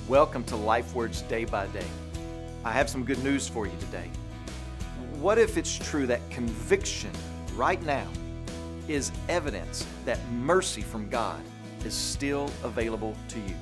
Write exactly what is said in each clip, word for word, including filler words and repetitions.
Welcome to Life Words Day by Day. I have some good news for you today. What if it's true that conviction right now is evidence that mercy from God is still available to you?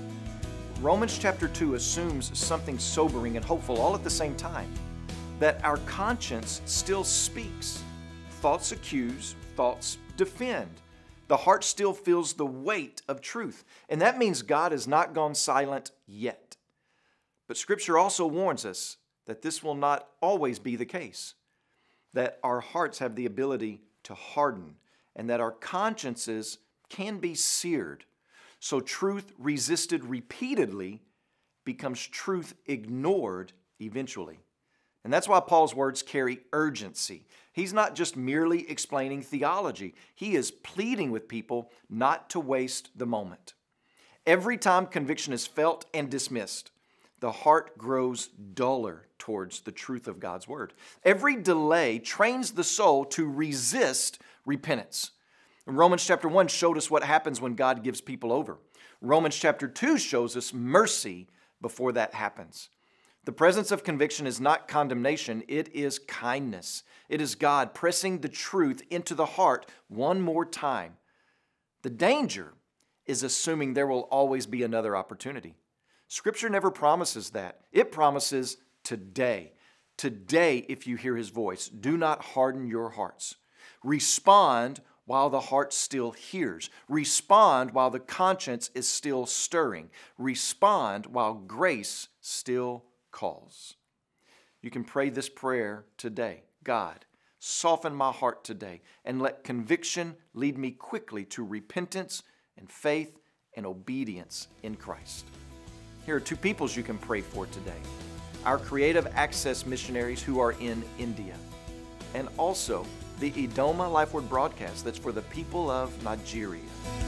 Romans chapter two assumes something sobering and hopeful all at the same time, that our conscience still speaks. Thoughts accuse, thoughts defend. The heart still feels the weight of truth, and that means God has not gone silent yet. But Scripture also warns us that this will not always be the case, that our hearts have the ability to harden, and that our consciences can be seared. So truth resisted repeatedly becomes truth ignored eventually. And that's why Paul's words carry urgency. He's not just merely explaining theology. He is pleading with people not to waste the moment. Every time conviction is felt and dismissed, the heart grows duller towards the truth of God's word. Every delay trains the soul to resist repentance. Romans chapter one showed us what happens when God gives people over. Romans chapter two shows us mercy before that happens. The presence of conviction is not condemnation, it is kindness. It is God pressing the truth into the heart one more time. The danger is assuming there will always be another opportunity. Scripture never promises that. It promises today. Today, if you hear His voice, do not harden your hearts. Respond while the heart still hears. Respond while the conscience is still stirring. Respond while grace still calls. You can pray this prayer today. God, soften my heart today and let conviction lead me quickly to repentance and faith and obedience in Christ. Here are two peoples you can pray for today. Our Creative Access missionaries who are in India, and also the Idoma Life Word broadcast that's for the people of Nigeria.